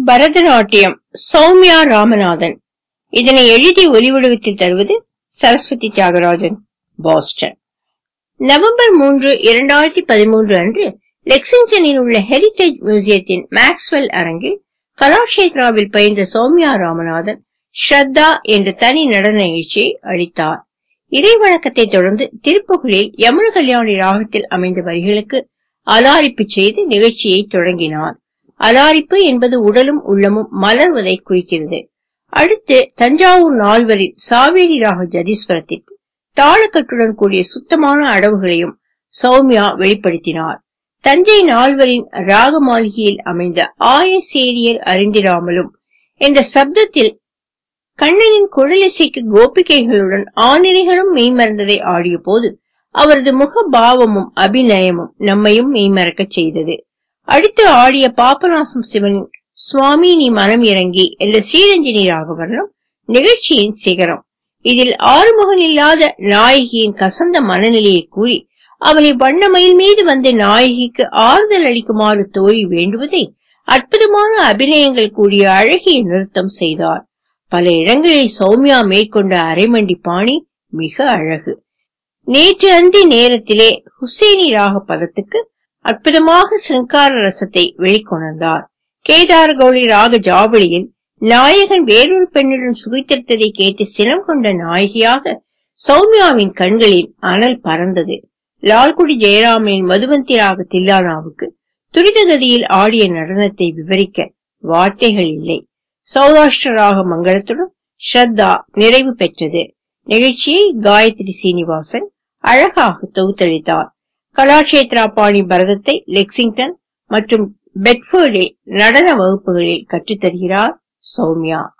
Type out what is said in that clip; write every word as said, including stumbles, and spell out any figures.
பரதநாட்டியம் சௌமியா ராமநாதன். இதனை எழுதி ஒலிவடிவத்தில் தருவது சரஸ்வதி தியாகராஜன், பாஸ்டன். நவம்பர் மூன்று இரண்டாயிரத்தி பதிமூன்று அன்று லெக்சிங்டனில் உள்ள ஹெரிடேஜ் மியூசியத்தின் மேக்ஸ்வெல் அரங்கில் கலாஷேத்ராவில் பயின்ற சௌமியா ராமநாதன் ஸ்ரத்தா என்ற தனி நடன நிகழ்ச்சியை அளித்தார். இறை வணக்கத்தை தொடர்ந்து திருப்புகழில் யமுன கல்யாணி ராகத்தில் அமைந்த வரிகளுக்கு அலாரிப்பு செய்து நிகழ்ச்சியை தொடங்கினார். அலாரிப்பு என்பது உடலும் உள்ளமும் மலர்வதை குறிக்கிறது. அடுத்து தஞ்சாவூர் நால்வரில் சாவேரி ராக ஜதீஸ்வரத்திற்கு தாளக்கட்டுடன் கூடிய சுத்தமான அடவுகளையும் சௌமியா வெளிப்படுத்தினார். தஞ்சை நால்வரின் ராக மாளிகையில் அமைந்த ஆயசேரியர் அறிந்திராமலும் என்ற சப்தத்தில் கண்ணனின் குழலிசைக்கு கோபிகைகளுடன் ஆனிரைகளும் மெய்மறந்ததை ஆடிய போது அவரது முக பாவமும் அபிநயமும் நம்மையும் மெய்மறக்க செய்தது. அடுத்து ஆடிய பாபநாசம் சிவனின் சுவாமி நீ மனம் இறங்கி என்ற ஸ்ரீரஞ்சனி ராகவர்ணம் நிகழ்ச்சியின் சிகரம். இதில் ஆறுமுகன் இல்லாத நாயகியின் கசந்த மனநிலையை கூறி அவளை வண்ணமயில் மீது வந்த நாயகிக்கு ஆறுதல் அளிக்குமாறு தோழி வேண்டுவதை அற்புதமான அபிநயங்கள் கூடிய அழகிய நிறுத்தம் செய்தார். பல இடங்களில் சௌமியா மேற்கொண்ட அரைமண்டி பாணி மிக அழகு. நேற்று அந்தி நேரத்திலே ஹுசேனி ராக பதத்துக்கு அற்புதமாக சிங்கார ரசத்தை வெளிக்கொணர்ந்தார். கேதார கௌரி ராக ஜாவளியில் நாயகன் வேறொரு பெண்ணுடன் சுகித்திருத்ததை கேட்டு சினம் கொண்ட நாயகியாக சௌமியாவின் கண்களில் அனல் பறந்தது. லால்குடி ஜெயராமனின் மதுவந்தி ராக தில்லானாவுக்கு துரிதகதியில் ஆடிய நடனத்தை விவரிக்க வார்த்தைகள் இல்லை. சௌராஷ்டிர ராக மங்களத்துடன் ஸ்ரத்தா நிறைவு பெற்றது. நிகழ்ச்சியை காயத்ரி சீனிவாசன் அழகாக தொகுத்தளித்தார். கலாஷேத்ரா பாணி பரதத்தை லெக்சிங்டன் மற்றும் பெட்ஃபோர்டில் நடன வகுப்புகளில் கற்றுத்தருகிறார் சௌமியா.